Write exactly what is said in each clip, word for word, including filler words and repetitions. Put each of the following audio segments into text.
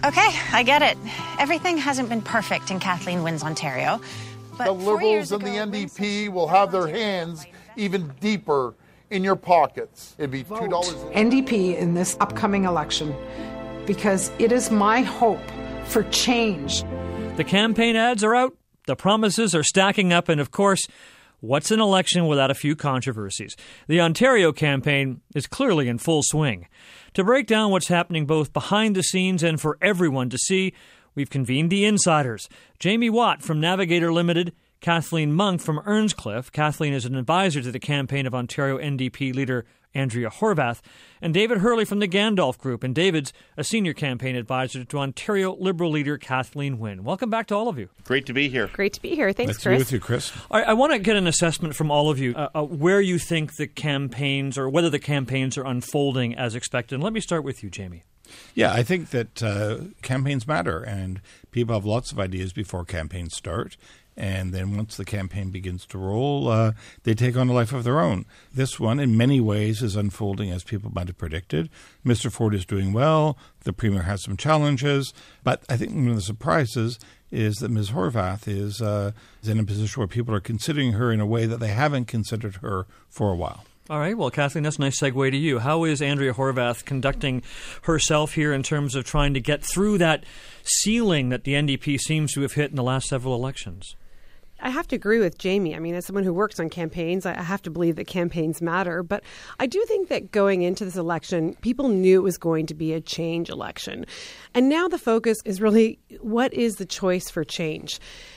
Okay, I get it. Everything hasn't been perfect in Kathleen Wynne's Ontario. But the Liberals and the N D P will have their hands even deeper in your pockets. It'd be two dollars. N D P in this upcoming election, because it is my hope for change. The campaign ads are out, the promises are stacking up, and of course, what's an election without a few controversies? The Ontario campaign is clearly in full swing. To break down what's happening both behind the scenes and for everyone to see, we've convened the insiders. Jamie Watt from Navigator Limited, Kathleen Monk from Earnscliffe. Kathleen is an advisor to the campaign of Ontario N D P leader Andrea Horwath, and David Hurley from the Gandalf Group. And David's a senior campaign advisor to Ontario Liberal leader Kathleen Wynne. Welcome back to all of you. Great to be here. Great to be here. Thanks, nice Chris. to be with you, Chris. I, I want to get an assessment from all of you uh, uh, where you think the campaigns or whether the campaigns are unfolding as expected. And let me start with you, Jamie. Yeah, I think that uh, campaigns matter, and people have lots of ideas before campaigns start. And then once the campaign begins to roll, uh, they take on a life of their own. This one, in many ways, is unfolding as people might have predicted. Mister Ford is doing well. The Premier has some challenges. But I think one of the surprises is that Miz Horwath is, uh, is in a position where people are considering her in a way that they haven't considered her for a while. All right. Well, Kathleen, that's a nice segue to you. How is Andrea Horwath conducting herself here in terms of trying to get through that ceiling that the N D P seems to have hit in the last several elections? I have to agree with Jamie. I mean, as someone who works on campaigns, I have to believe that campaigns matter. But I do think that going into this election, people knew it was going to be a change election. And now the focus is really, what is the choice for change?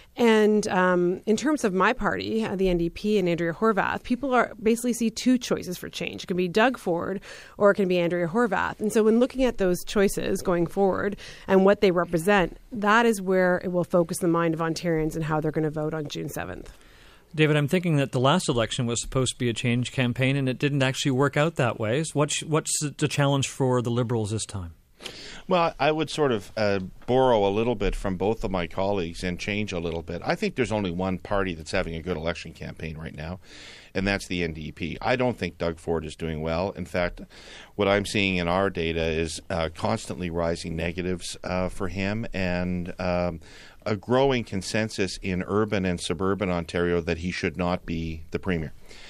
And um, in terms of my party, uh, the N D P and Andrea Horwath, people are basically see two choices for change. It can be Doug Ford or it can be Andrea Horwath. And so when looking at those choices going forward and what they represent, that is where it will focus the mind of Ontarians and how they're going to vote on June seventh. David, I'm thinking that the last election was supposed to be a change campaign and it didn't actually work out that way. So what's, what's the challenge for the Liberals this time? Well, I would sort of uh, borrow a little bit from both of my colleagues and change a little bit. I think there's only one party that's having a good election campaign right now, and that's the N D P. I don't think Doug Ford is doing well. In fact, what I'm seeing in our data is uh, constantly rising negatives uh, for him and um, a growing consensus in urban and suburban Ontario that he should not be the Premier.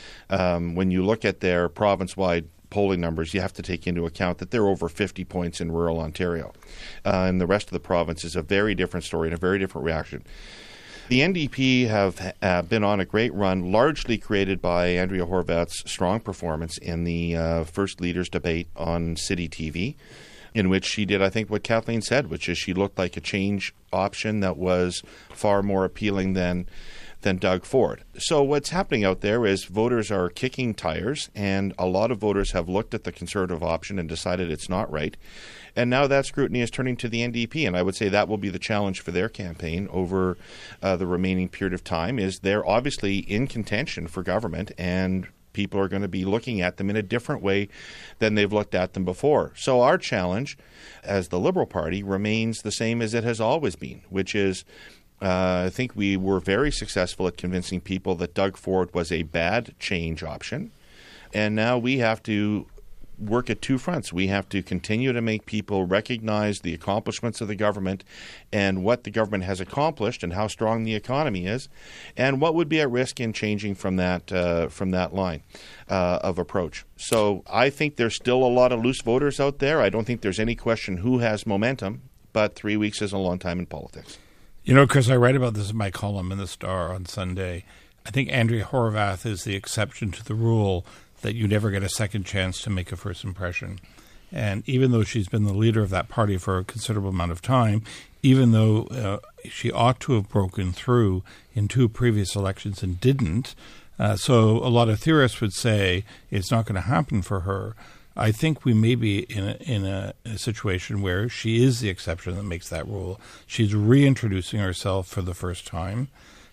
Um, when you look at their province-wide polling numbers, you have to take into account that they're over fifty points in rural Ontario. Uh, and the rest of the province is a very different story and a very different reaction. The N D P have uh, been on a great run, largely created by Andrea Horwath's strong performance in the uh, First Leaders debate on City T V, in which she did, I think, what Kathleen said, which is she looked like a change option that was far more appealing than than Doug Ford. So what's happening out there is voters are kicking tires, and a lot of voters have looked at the Conservative option and decided it's not right. And now that scrutiny is turning to the N D P, and I would say that will be the challenge for their campaign over uh, the remaining period of time, is they're obviously in contention for government, and people are going to be looking at them in a different way than they've looked at them before. So our challenge as the Liberal Party remains the same as it has always been, which is Uh, I think we were very successful at convincing people that Doug Ford was a bad change option. And now we have to work at two fronts. We have to continue to make people recognize the accomplishments of the government and what the government has accomplished and how strong the economy is, and what would be at risk in changing from that uh, from that line uh, of approach. So I think there's still a lot of loose voters out there. I don't think there's any question who has momentum, but three weeks is a long time in politics. You know, Chris, I write about this in my column in the Star on Sunday. I think Andrea Horwath is the exception to the rule that you never get a second chance to make a first impression. And even though she's been the leader of that party for a considerable amount of time, even though uh, she ought to have broken through in two previous elections and didn't, uh, so a lot of theorists would say it's not going to happen for her. I think we may be in a, in a, a situation where she is the exception that makes that rule. She's reintroducing herself for the first time,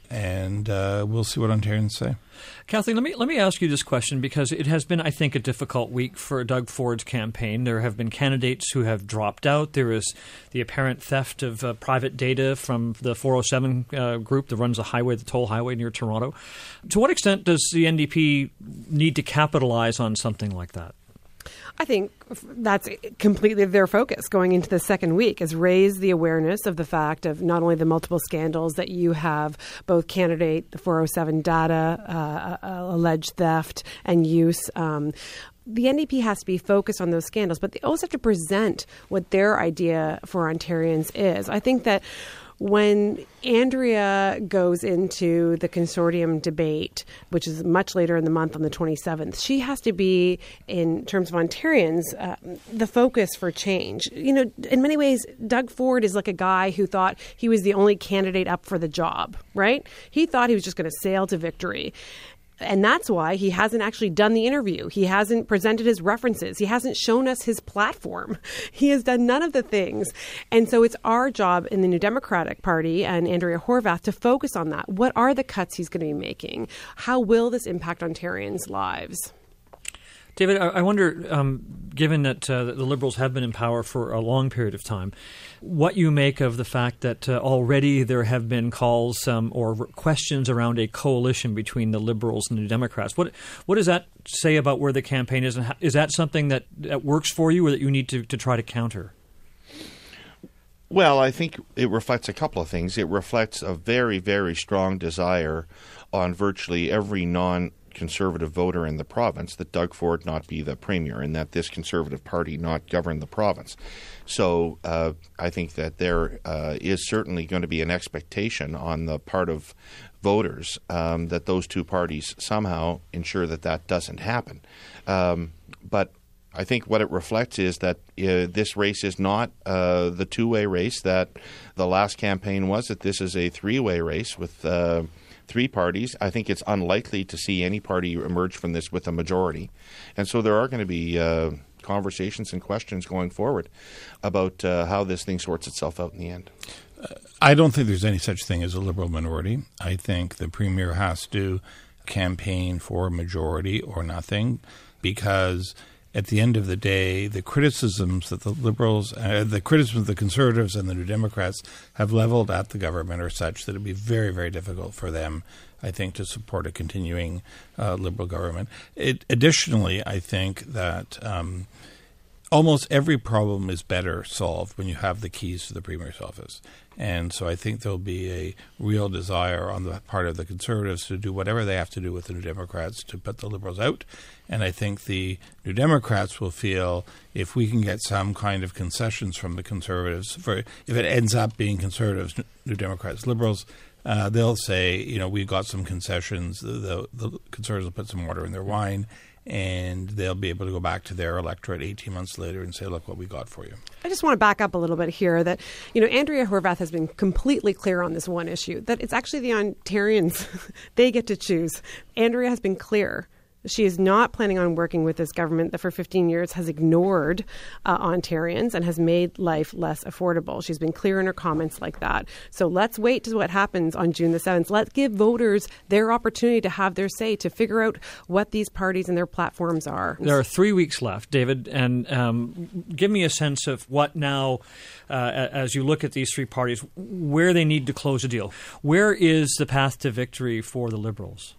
and uh, we'll see what Ontarians say. Kathleen, let me let me ask you this question, because it has been, I think, a difficult week for Doug Ford's campaign. There have been candidates who have dropped out. There is the apparent theft of uh, private data from the four oh seven uh, group that runs the highway, the toll highway near Toronto. To what extent does the N D P need to capitalize on something like that? I think that's completely their focus going into the second week, is raise the awareness of the fact of not only the multiple scandals that you have, both candidate, the four oh seven data, uh, uh, alleged theft and use. Um, the N D P has to be focused on those scandals, but they also have to present what their idea for Ontarians is. I think that when Andrea goes into the consortium debate, which is much later in the month on the twenty-seventh, she has to be, in terms of Ontarians, uh, the focus for change. You know, in many ways, Doug Ford is like a guy who thought he was the only candidate up for the job, right? He thought he was just going to sail to victory. And that's why he hasn't actually done the interview. He hasn't presented his references. He hasn't shown us his platform. He has done none of the things. And so it's our job in the New Democratic Party and Andrea Horwath to focus on that. What are the cuts he's going to be making? How will this impact Ontarians' lives? David, I wonder, um, given that uh, the Liberals have been in power for a long period of time, what you make of the fact that uh, already there have been calls um, or questions around a coalition between the Liberals and the Democrats. What what does that say about where the campaign is? And how, is that something that, that works for you or that you need to, to try to counter? Well, I think it reflects a couple of things. It reflects a very, very strong desire on virtually every non Conservative voter in the province that Doug Ford not be the premier and that this Conservative Party not govern the province. So uh, I think that there uh, is certainly going to be an expectation on the part of voters um, that those two parties somehow ensure that that doesn't happen. Um, but I think what it reflects is that uh, this race is not uh, the two-way race that the last campaign was, that this is a three-way race with uh, three parties. I think it's unlikely to see any party emerge from this with a majority. And so there are going to be uh, conversations and questions going forward about uh, how this thing sorts itself out in the end. Uh, I don't think there's any such thing as a Liberal minority. I think the Premier has to campaign for a majority or nothing, because at the end of the day, the criticisms that the Liberals, uh, the criticisms of the Conservatives and the New Democrats have leveled at the government are such that it would be very, very difficult for them, I think, to support a continuing uh, Liberal government. It, additionally, I think that um, almost every problem is better solved when you have the keys to the Premier's office. And so I think there'll be a real desire on the part of the Conservatives to do whatever they have to do with the New Democrats to put the Liberals out. And I think the New Democrats will feel if we can get some kind of concessions from the Conservatives, for if it ends up being Conservatives, New Democrats, Liberals, uh, they'll say, you know, we got some concessions. The, the, the Conservatives will put some water in their wine, and they'll be able to go back to their electorate eighteen months later and say, look what we got for you. I just want to back up a little bit here that, you know, Andrea Horwath has been completely clear on this one issue, that it's actually the Ontarians, they get to choose. Andrea has been clear. She is not planning on working with this government that for fifteen years has ignored uh, Ontarians and has made life less affordable. She's been clear in her comments like that. So let's wait to see what happens on June the seventh. Let's give voters their opportunity to have their say, to figure out what these parties and their platforms are. There are three weeks left, David, and um, give me a sense of what now, uh, as you look at these three parties, where they need to close a deal. Where is the path to victory for the Liberals?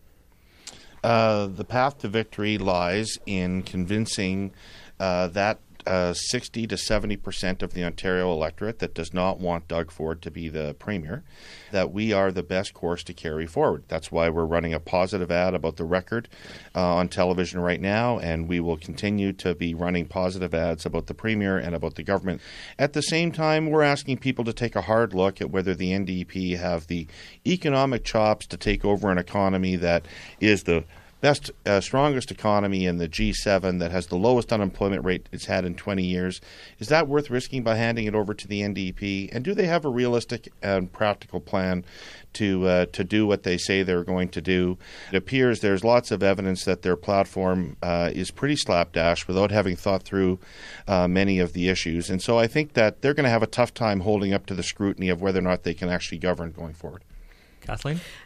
Uh, the path to victory lies in convincing uh, that uh, sixty to seventy percent of the Ontario electorate that does not want Doug Ford to be the premier, that we are the best course to carry forward. That's why we're running a positive ad about the record uh, on television right now, and we will continue to be running positive ads about the premier and about the government. At the same time, we're asking people to take a hard look at whether the N D P have the economic chops to take over an economy that is the best, uh, strongest economy in the G seven, that has the lowest unemployment rate it's had in twenty years. Is that worth risking by handing it over to the N D P? And do they have a realistic and practical plan to uh, to do what they say they're going to do? It appears there's lots of evidence that their platform uh, is pretty slapdash without having thought through uh, many of the issues. And so I think that they're going to have a tough time holding up to the scrutiny of whether or not they can actually govern going forward. Kathleen?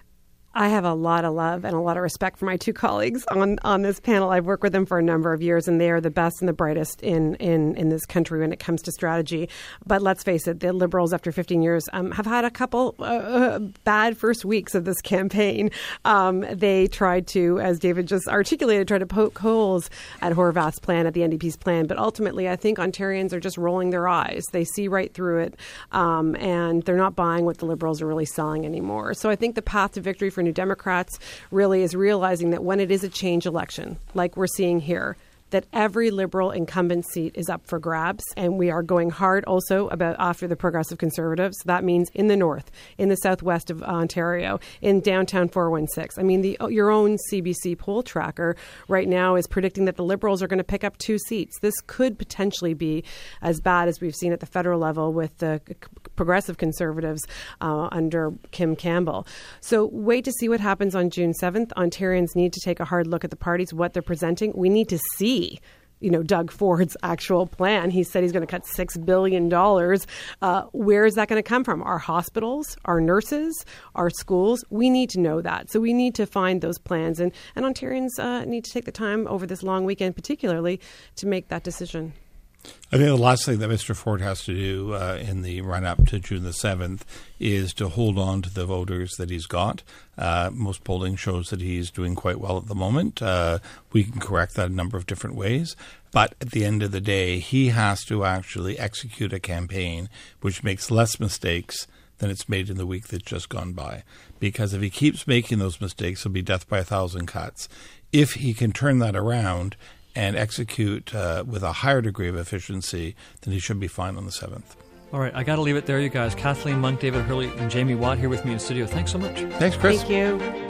I have a lot of love and a lot of respect for my two colleagues on, on this panel. I've worked with them for a number of years, and they are the best and the brightest in, in, in this country when it comes to strategy. But let's face it, the Liberals, after fifteen years, um, have had a couple uh, bad first weeks of this campaign. Um, they tried to, as David just articulated, try to poke holes at Horwath's plan, at the N D P's plan. But ultimately, I think Ontarians are just rolling their eyes. They see right through it, um, and they're not buying what the Liberals are really selling anymore. So I think the path to victory for New Democrats really is realizing that when it is a change election, like we're seeing here, that every Liberal incumbent seat is up for grabs. And we are going hard also about after the Progressive Conservatives. That means in the north, in the southwest of Ontario, in downtown four one six. I mean, the, your own C B C poll tracker right now is predicting that the Liberals are going to pick up two seats. This could potentially be as bad as we've seen at the federal level with the Progressive Conservatives uh, under Kim Campbell. So wait to see what happens on June seventh. Ontarians need to take a hard look at the parties, what they're presenting. We need to see you know, Doug Ford's actual plan. He said he's going to cut six billion dollars. Uh, where is that going to come from? Our hospitals, our nurses, our schools? We need to know that. So we need to find those plans. And, and Ontarians uh, need to take the time over this long weekend, particularly, to make that decision. I think the last thing that Mister Ford has to do uh, in the run-up to June the seventh is to hold on to the voters that he's got. Uh, most polling shows that he's doing quite well at the moment. Uh, we can correct that a number of different ways. But at the end of the day, he has to actually execute a campaign which makes less mistakes than it's made in the week that's just gone by. Because if he keeps making those mistakes, it'll be death by a thousand cuts. If he can turn that around and execute uh, with a higher degree of efficiency, then he should be fine on the seventh. All right, I got to leave it there, you guys. Kathleen Monk, David Hurley, and Jamie Watt here with me in studio. Thanks so much. Thanks, Chris. Thank you.